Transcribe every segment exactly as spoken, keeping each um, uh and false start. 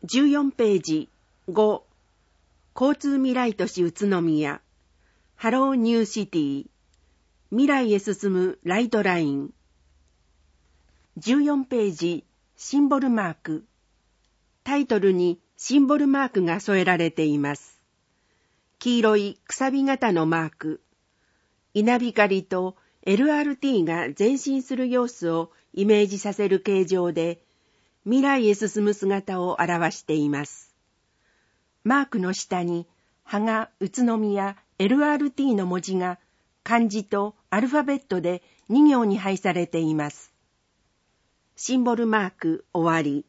じゅうよんページご、交通未来都市宇都宮、ハローニューシティ、未来へ進むライトライン。じゅうよんページシンボルマーク。タイトルにシンボルマークが添えられています。黄色いくさび型のマーク。稲光と エルアールティー が前進する様子をイメージさせる形状で、未来へ進む姿を表しています。マークの下に、芳賀宇都宮 エルアールティー の文字が漢字とアルファベットでに行に配されています。シンボルマーク終わり。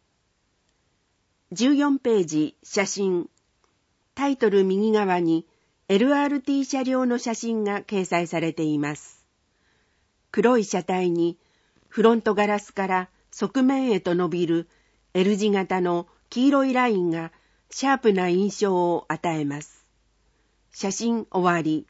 じゅうよんページ写真。タイトル右側に エルアールティー 車両の写真が掲載されています。黒い車体にフロントガラスから側面へと伸びる L 字型の黄色いラインがシャープな印象を与えます。写真終わり。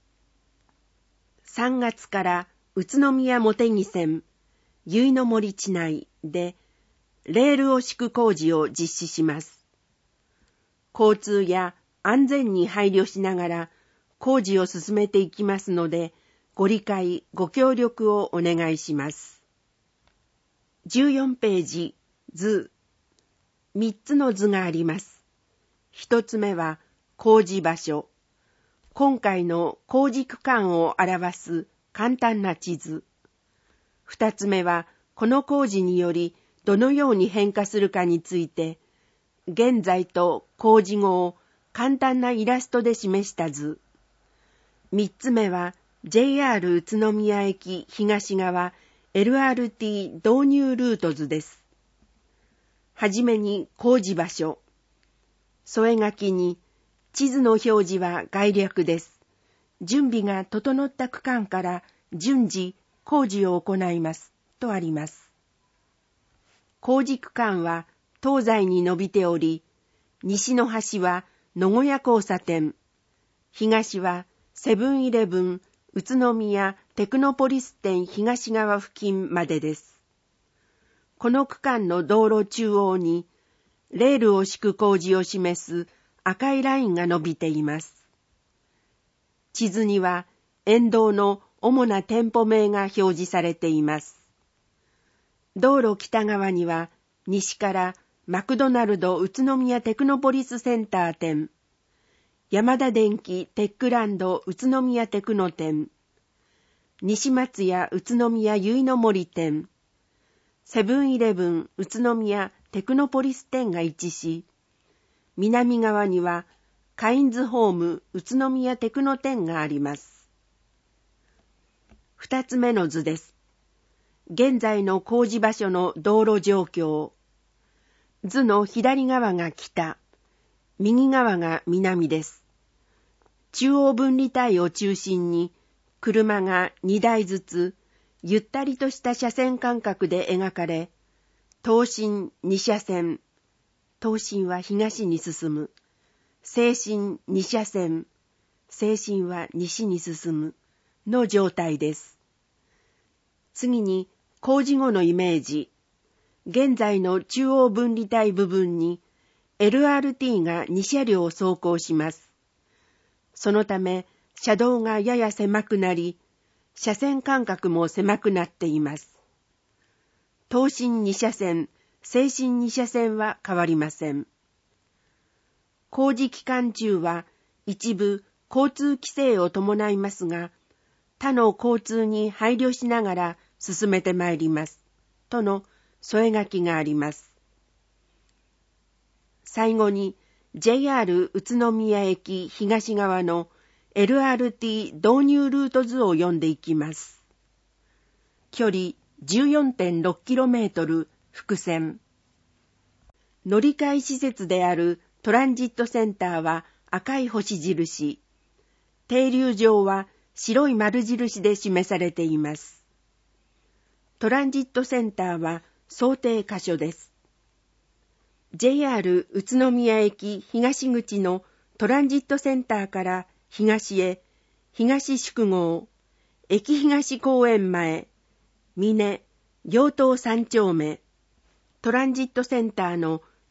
さんがつから宇都宮茂木線、由比の森地内でレールを敷く工事を実施します。交通や安全に配慮しながら工事を進めていきますので、ご理解、ご協力をお願いします。じゅうよんページ図。みっつの図があります。ひとつめは工事場所。今回の工事区間を表す簡単な地図。ふたつめはこの工事によりどのように変化するかについて、現在と工事後を簡単なイラストで示した図。みっつめは ジェイアール 宇都宮駅東側 エルアールティー 導入ルート図です。はじめに工事場所。添え書きに地図の表示は概略です。準備が整った区間から順次工事を行いますとあります。工事区間は東西に伸びており、西の端は野古屋交差点、東はセブンイレブン宇都宮テクノポリス店東側付近までです。この区間の道路中央にレールを敷く工事を示す赤いラインが伸びています。地図には沿道の主な店舗名が表示されています。道路北側には西からマクドナルド宇都宮テクノポリスセンター店、山田電機テックランド宇都宮テクノ店、西松屋宇都宮由比の森店、セブンイレブン宇都宮テクノポリス店が位置し、南側にはカインズホーム宇都宮テクノ店があります。二つ目の図です。現在の工事場所の道路状況。図の左側が北、右側が南です。中央分離帯を中心に車がにだいずつゆったりとした車線間隔で描かれ、東進に車線、東進は東に進む、西進に車線、西進は西に進むの状態です。次に工事後のイメージ。現在の中央分離帯部分に エルアールティー がに車両走行します。そのため車道がやや狭くなり、車線間隔も狭くなっています。東進に車線、西進に車線は変わりません。工事期間中は一部交通規制を伴いますが、他の交通に配慮しながら進めてまいります。との添え書きがあります。最後に ジェイアール 宇都宮駅東側の エルアールティー 導入ルート図を読んでいきます。距離 じゅうよんてんろくキロメートル 複線。乗り換え施設であるトランジットセンターは赤い星印。停留場は白い丸印で示されています。トランジットセンターは想定箇所です。ジェイアール 宇都宮駅東口のトランジットセンターから東へ、東宿郷、駅東公園前、峰、行東三丁目、トランジットセンターの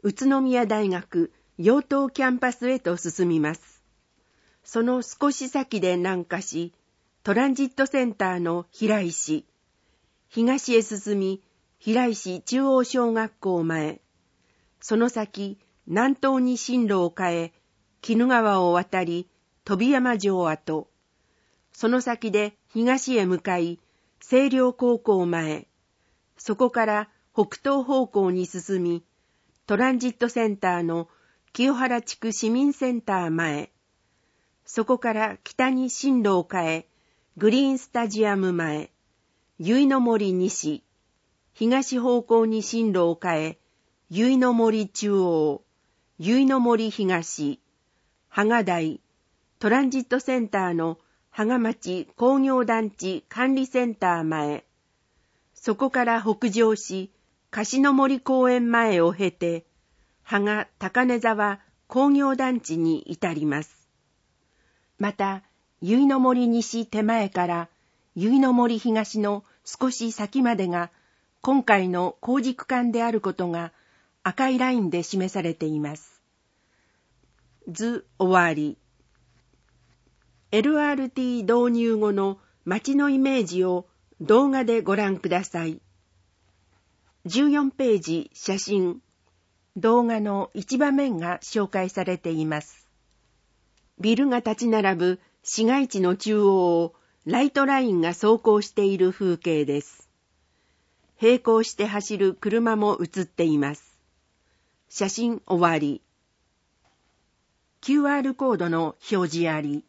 宇都宮大学養東キャンパスへと進みます。その少し先で南下し、トランジットセンターの平石、東へ進み、平石中央小学校前、その先、南東に進路を変え、鬼怒川を渡り、飛山城跡、その先で東へ向かい、星稜高校前、そこから北東方向に進み、トランジットセンターの清原地区市民センター前、そこから北に進路を変え、グリーンスタジアム前、結の森西、東方向に進路を変え、結の森中央、結の森東、芳賀台、トランジットセンターの芳賀町工業団地管理センター前、そこから北上し、樫の森公園前を経て、芳賀高根沢工業団地に至ります。また、結の森西手前から結の森東の少し先までが今回の工事区間であることが赤いラインで示されています。図終わり。エルアールティー 導入後の街のイメージを動画でご覧ください。じゅうよんページ写真。動画の一場面が紹介されています。ビルが立ち並ぶ市街地の中央をライトラインが走行している風景です。並行して走る車も映っています。写真終わり。キューアール コードの表示あり。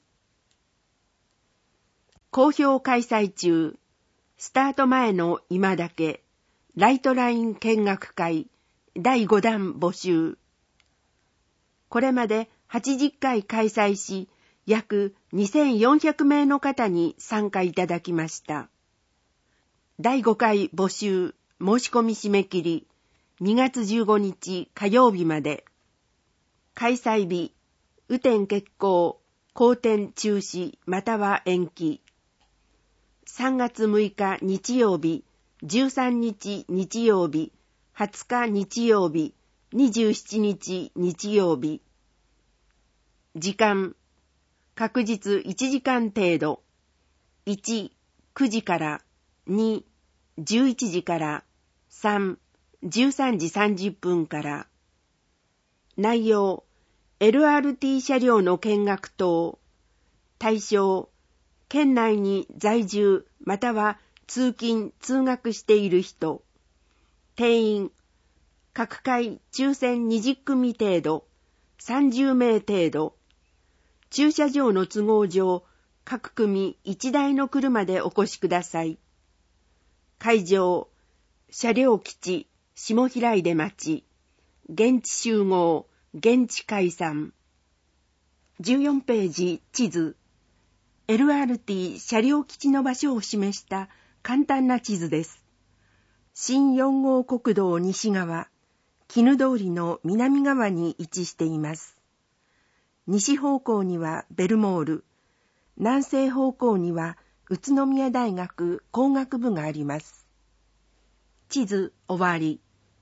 好評開催中。スタート前の今だけ。ライトライン見学会だいご弾募集。これまではちじゅっかい開催し、約にせんよんひゃくめいの方に参加いただきました。だいごかい募集、申し込み締め切り、にがつじゅうごにち火曜日まで。開催日、雨天決行、好天中止または延期。さんがつむいか日曜日、じゅうさんにち日曜日、はつか日曜日、にじゅうしちにち日曜日。時間、確実いちじかん程度。いち、くじから、に、じゅういちじから、さん、じゅうさんじさんじゅっぷんから。内容、エルアールティー 車両の見学等。対象、県内に在住または通勤・通学している人。定員、各回抽選にじゅっくみ程度、さんじゅうめい程度。駐車場の都合上、各組いちだいの車でお越しください。会場、車両基地、下平出町。現地集合、現地解散。じゅうよんページ地図。エルアールティー 車両基地の場所を示した簡単な地図です。新よんごう国道西側、絹通りの南側に位置しています。西方向にはベルモール、南西方向には宇都宮大学工学部があります。地図終わり。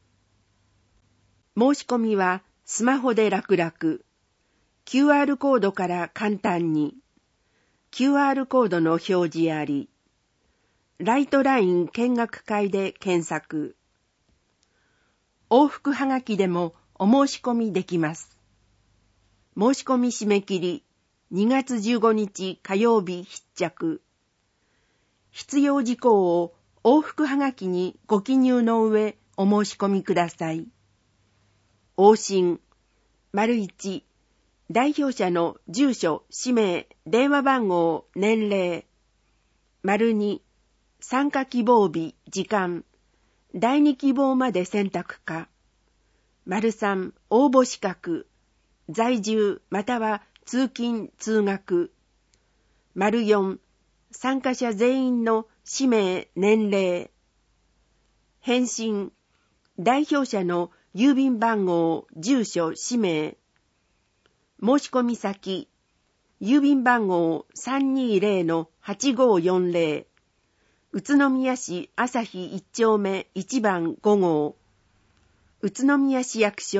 申し込みはスマホで楽々。キューアール コードから簡単に。キューアール コードの表示あり。ライトライン見学会で検索。往復はがきでもお申し込みできます。申し込み締め切りにがつじゅうごにち火曜日必着。必要事項を往復はがきにご記入の上お申し込みください。往診、丸いち、代表者の住所、氏名、電話番号、年齢。丸に、参加希望日、時間。第二希望まで選択か。丸さん、応募資格。在住または通勤・通学。丸よん、参加者全員の氏名・年齢。返信、代表者の郵便番号、住所、氏名。申し込み先、郵便番号 さんにーぜろのはちごーよんぜろ、宇都宮市朝日いち丁目いちばんごごう、宇都宮市役所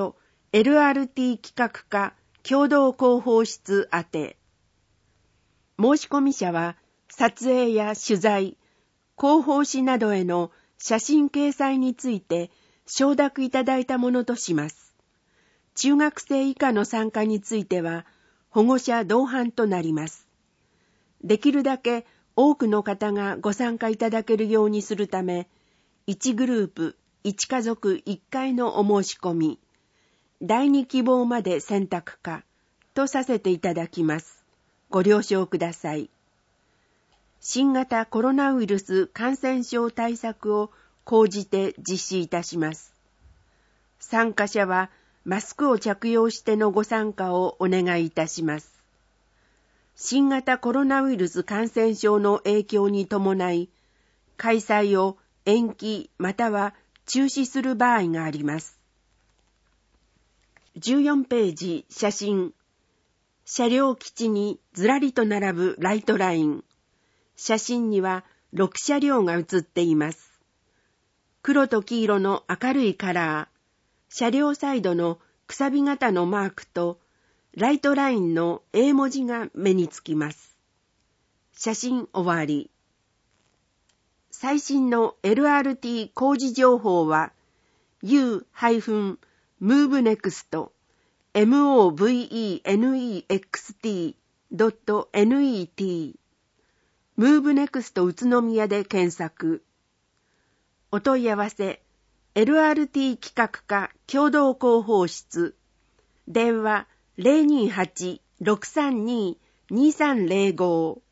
エルアールティー 企画課共同広報室宛て。申込者は撮影や取材、広報誌などへの写真掲載について承諾いただいたものとします。中学生以下の参加については保護者同伴となります。できるだけ多くの方がご参加いただけるようにするため、いちグループ、いち家族いっかいのお申し込み、だいに希望まで選択可とさせていただきます。ご了承ください。新型コロナウイルス感染症対策を講じて実施いたします。参加者はマスクを着用してのご参加をお願いいたします。新型コロナウイルス感染症の影響に伴い、開催を延期または中止する場合があります。じゅうよんページ写真。車両基地にずらりと並ぶライトライン。写真にはろく車両が写っています。黒と黄色の明るいカラー、車両サイドのくさび型のマークとライトラインの英文字が目につきます。写真終わり。最新の エルアールティー 工事情報は ユー ムーブネクスト モーブネクスト ドット ネット ムーブネクスト宇都宮で検索。お問い合わせ エルアールティー 企画課共同広報室。電話 ゼロにはち ろくさんに にさんゼロご